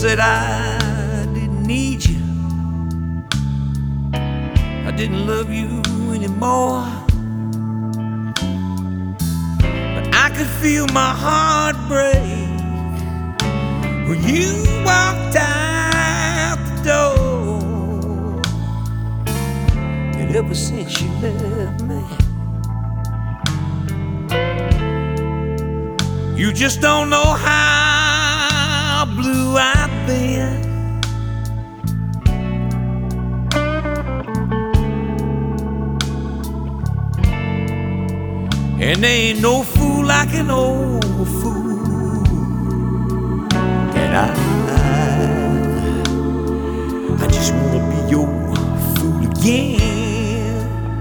said I didn't need you, I didn't love you anymore. But I could feel my heart break when you walked out the door. And ever since you left me, you just don't know how blue I've been. And there ain't no fool like an old fool. And I just wanna be your fool again.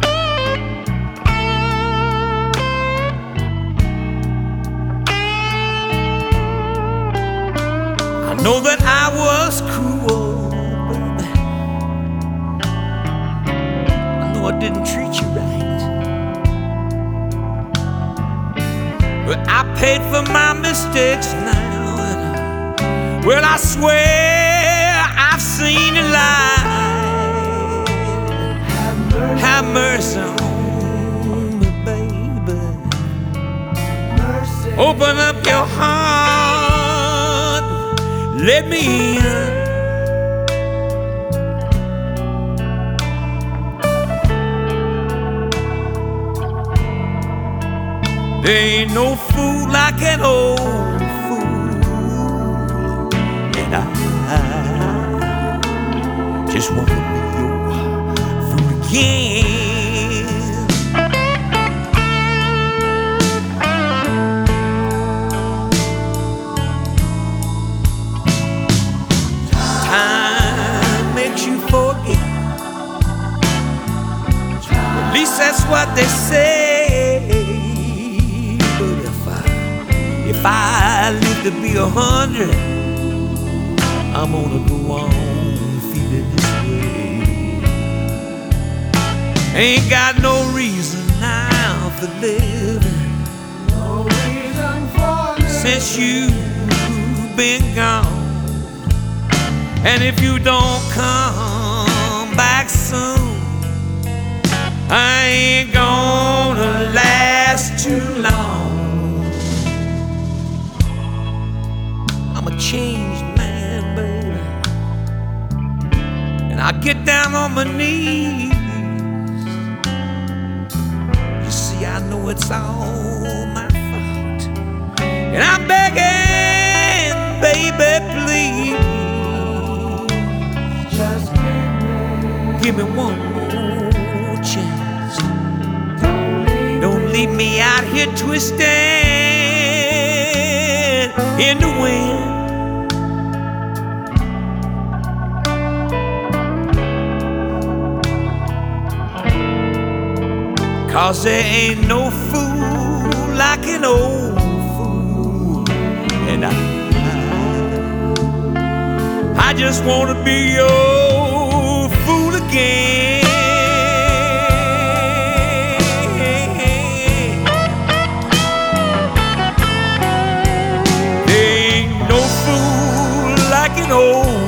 I know that I was cruel, baby. I know I didn't treat you right, but I paid for my mistakes now. Well, I swear I've seen a light. Have mercy on me, baby. Open up your heart, let me in. There ain't no fool like an old fool. And I just want to be your fool again. Time makes you forget. At least that's what they say. If I live to be 100, I'm gonna go on feeling this way. Ain't got no reason now for living, no reason for living, since you've been gone. And if you don't come back soon, I ain't gonna last too long. I'm a changed man, baby, and I get down on my knees. You see, I know it's all my fault, and I'm begging, baby, please, just give me one more chance. Don't leave me out here twisted in the wind. 'Cause there ain't no fool like an old fool. And I just wanna be your fool again. There ain't no fool like an old